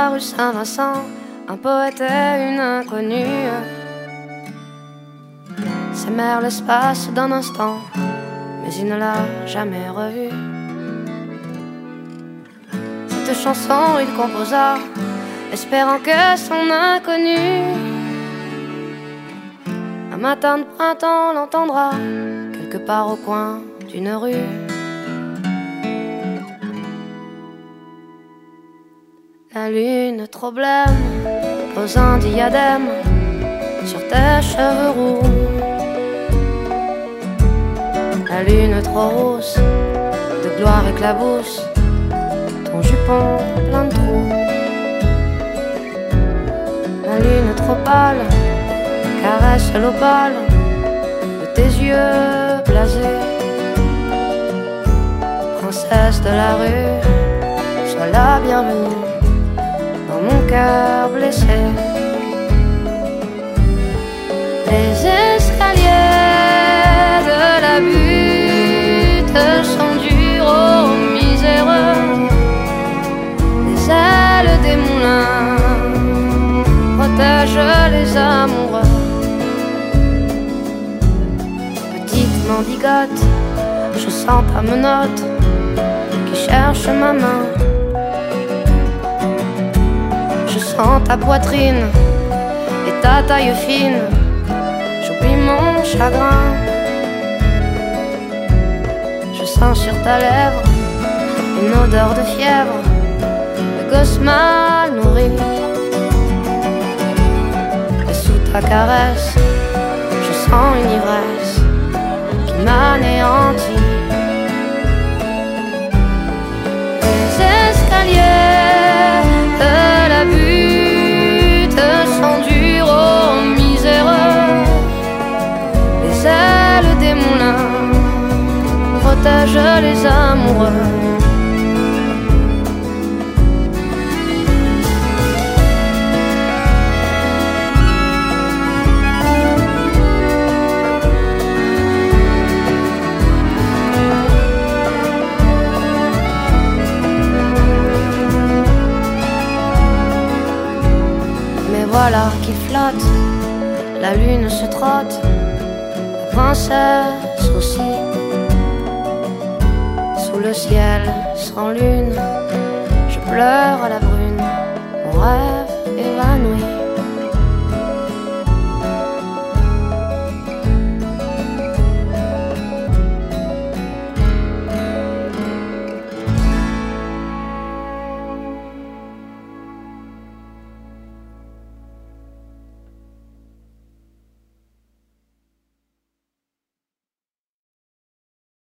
la rue Saint-Vincent, un poète et une inconnue s'aimèrent l'espace d'un instant, mais il ne l'a jamais revue. Cette chanson il composa, espérant que son inconnu un matin de printemps l'entendra quelque part au coin d'une rue. La lune trop blême pose un diadème sur tes cheveux roux. La lune trop rousse de gloire éclabousse ton jupon plein de trous. La lune trop pâle caresse l'opale de tes yeux blasés. Princesse de la rue, sois la bienvenue dans mon cœur blessé. Les escaliers de la butte sont durs aux miséreux. Les ailes des moulins protègent les amoureux. Petite mendigote, je sens ta menotte qui cherche ma main. Je sens ta poitrine et ta taille fine. J'oublie mon chagrin. Je sens sur ta lèvre une odeur de fièvre, de gosse mal nourri. Et sous ta caresse, je sens une ivresse qui m'anéantit. Les escaliers de la butte sont durs aux miséreux. Les ailes des moulins protègent les amoureux. Voilà qu'il flotte, la lune se trotte, la princesse aussi. Sous le ciel sans lune, je pleure à la brune, mon rêve